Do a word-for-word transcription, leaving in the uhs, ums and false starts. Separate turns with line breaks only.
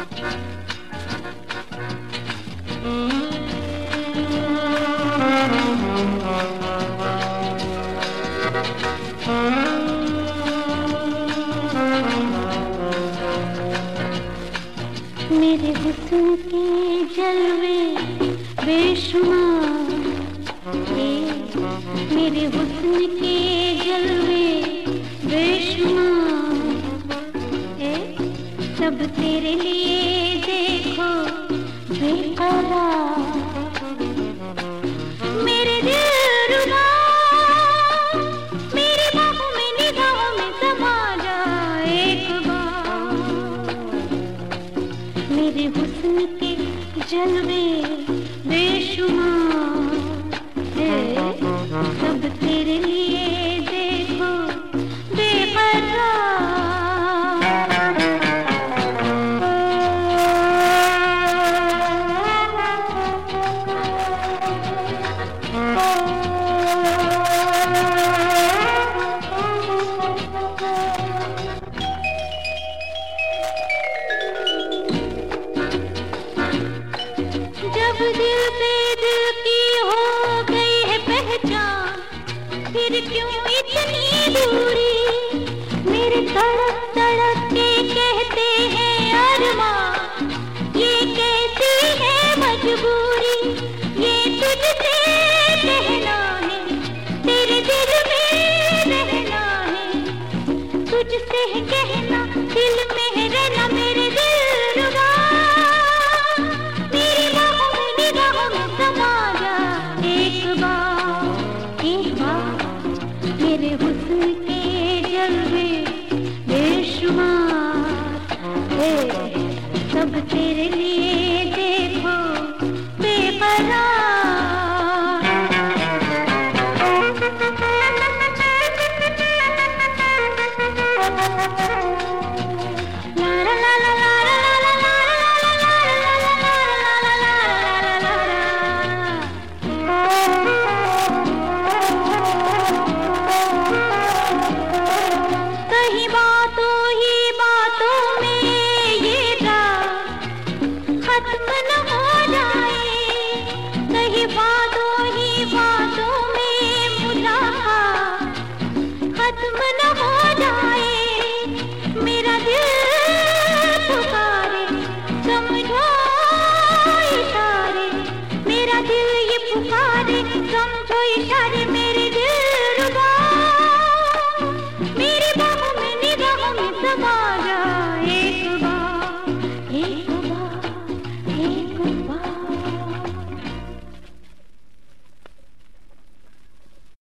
मेरे हुस्न के जलवे बेशुमार, मेरे हुस्न के जलवे बेशुमार, सब तेरे लिए देखो बेकरार। मेरे दिलरुबा मेरी बाहों में निगाहों में समा जा एक बार। मेरे हुस्न के जलवे बेशुमार है, सब तेरे लिए देखो बेकरार। जब दिल पे दिल की हो गई है पहचान, फिर क्यों इतनी दूरी। मेरे तड़प तड़प के कहते हैं अरमान, ये कैसी है मजबूरी। ये तुझसे कहना है, तेरे दिल में रहना है, तुझसे है कहना दिल में रहना। मेरे दिलरुबा मेरी बाहों में निगाहों में समा जा एक बार, एक बार। मेरे हुस्न के जलवे बेशुमार है, सब तेरे लिए देखो बेकरार।